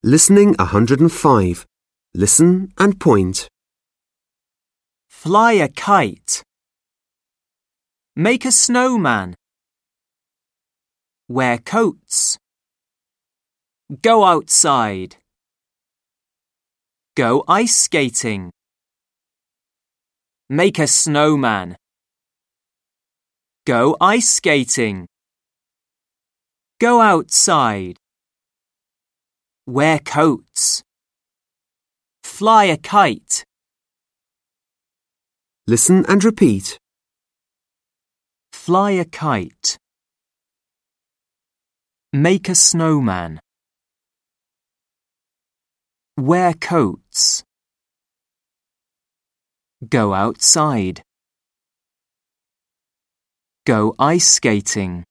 Listening 105. Listen and point. Fly a kite. Make a snowman. Wear coats. Go outside. Go ice skating. Make a snowman. Go ice skating. Go outside. Wear coats. Fly a kite. Listen and repeat. Fly a kite. Make a snowman. Wear coats. Go outside. Go ice skating.